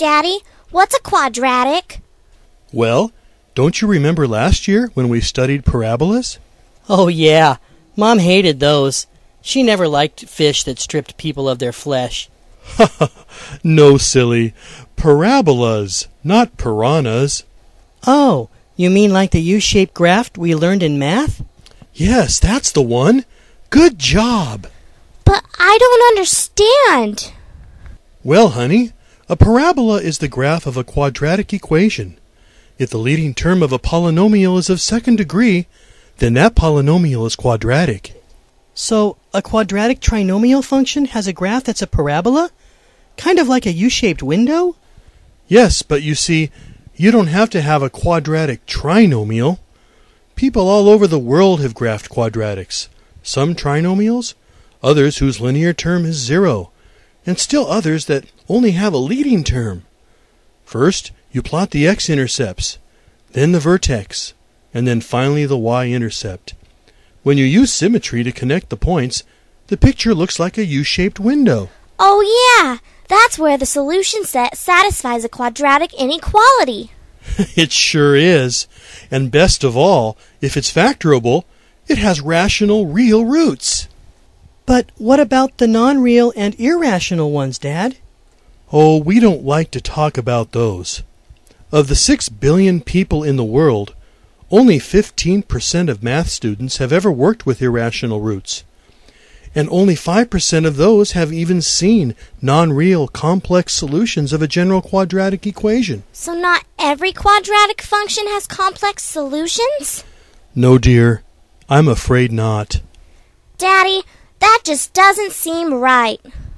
Daddy, what's a quadratic? Well, don't you remember last year when we studied parabolas? Oh, yeah. Mom hated those. She never liked fish that stripped people of their flesh. No, silly. Parabolas, not piranhas. Oh, you mean like the U-shaped graph we learned in math? Yes, that's the one. Good job. But I don't understand. Well, honey, a parabola is the graph of a quadratic equation. If the leading term of a polynomial is of second degree, then that polynomial is quadratic. So, a quadratic trinomial function has a graph that's a parabola? Kind of like a U-shaped window? Yes, but you see, you don't have to have a quadratic trinomial. People all over the world have graphed quadratics. Some trinomials, others whose linear term is 0, and still others that only have a leading term. First, you plot the x-intercepts, then the vertex, and then finally the y-intercept. When you use symmetry to connect the points, the picture looks like a U-shaped window. Oh, yeah. That's where the solution set satisfies a quadratic inequality. It sure is. And best of all, if it's factorable, it has rational real roots. But what about the non-real and irrational ones, Dad? Oh, we don't like to talk about those. Of the 6 billion people in the world, only 15% of math students have ever worked with irrational roots. And only 5% of those have even seen non-real complex solutions of a general quadratic equation. So not every quadratic function has complex solutions? No, dear. I'm afraid not. Daddy, that just doesn't seem right.